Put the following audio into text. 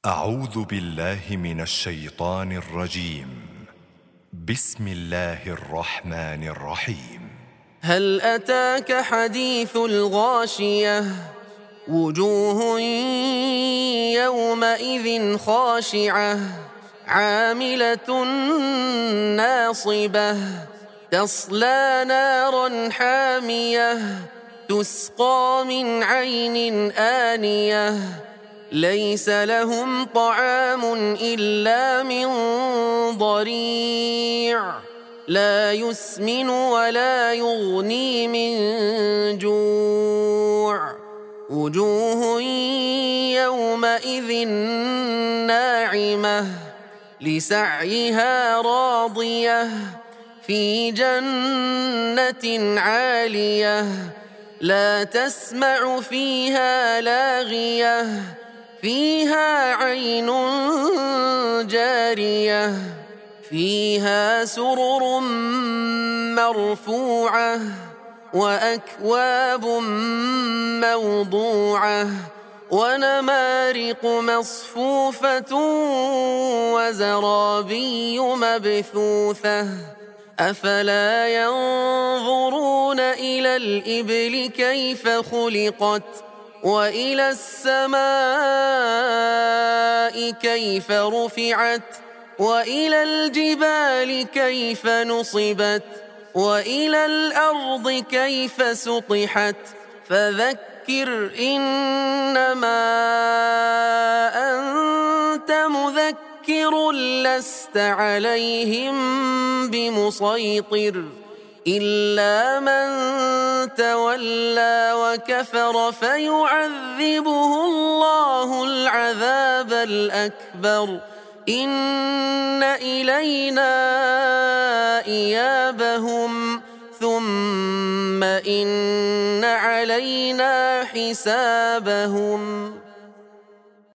أعوذ بالله من الشيطان الرجيم. بسم الله الرحمن الرحيم. هل أتاك حديث الغاشية؟ وجوه يومئذ خاشعة عاملة ناصبة تصلى نارا حامية تسقى من عين آنية ليس لهم طعام إلا من ضريع لا يسمن ولا يغني من جوع وجوه يومئذ ناعمة لسعيها راضية في جنة عالية لا تسمع فيها لاغية فيها عين جارية فيها سرر مرفوعة وأكواب موضوعة ونمارق مصفوفة وزرابي مبثوثة أفلا ينظرون إلى الإبل كيف خلقت وإلى السماء كيف رفعت وإلى الجبال كيف نصبت وإلى الأرض كيف سطحت فذكر إنما أنت مذكر لست عليهم بمسيطر إلا من تولى وكفر فيعذبه الله العذاب الأكبر إن إلينا إيابهم ثم إن علينا حسابهم.